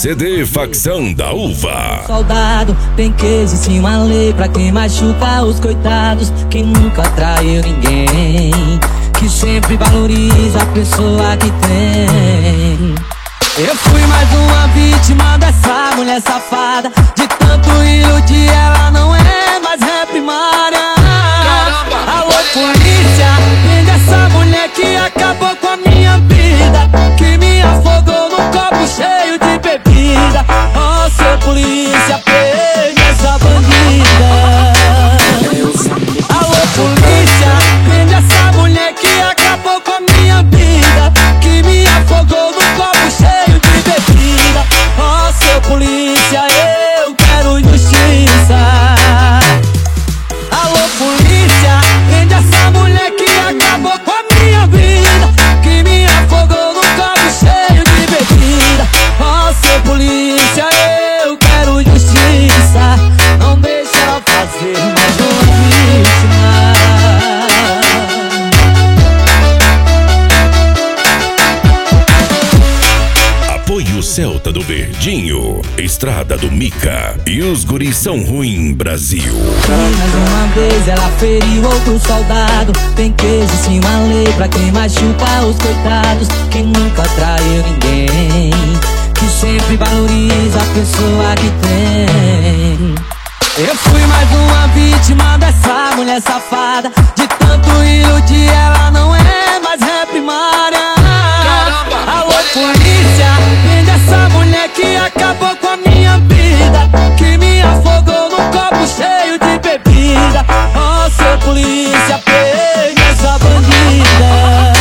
CD Facção da Uva. Soldado, tem que existir uma lei pra quem machuca os coitados, quem nunca traiu ninguém, que sempre valoriza a pessoa que tem. Eu fui mais uma vítima dessa mulher safada, de tanto iludir ela não é mais ré primária. Alô polícia, prende essa mulher que acabou com a minha vida, que me afogou num copo cheio de bebida. Ó, seu polícia, prende essa bandida. Alô polícia, prende essa mulher que acabou com a minha vida, que me afogou num copo cheio de bebida. Ó, seu polícia, eu quero justiça. Alô polícia, prende essa mulher que acabou com a minha vida, que me afogou num copo cheio de bebida. Ó, seu polícia, eu quero justiça. Não deixa ela fazer mais uma vítima. Apoio Celta do Verdinho, Estrada do Mica e os guris são ruim Brasil. Mais uma vez ela feriu outro soldado, tem que existir uma lei pra quem machuca os coitados, quem nunca traiu ninguém, que sempre valoriza a pessoa que tem. Eu fui mais uma vítima dessa mulher safada, de tanto iludir ela não é mais ré primária. Alô polícia, prende essa mulher que acabou com a minha vida, que me afogou num copo cheio de bebida. Ó, seu polícia, prende essa bandida.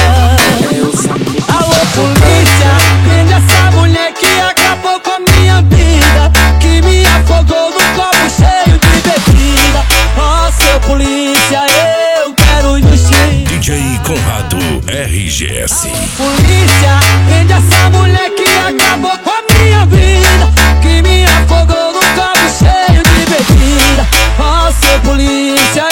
Alô polícia, prende essa mulher que acabou com a minha vida, que me afogou num copo cheio de bebida. Ó, seu polícia, eu quero justiça. DJ Conrado RGS. Polícia, prende essa mulher que acabou com a minha vida, que me afogou num copo cheio de bebida. Ó, seu polícia,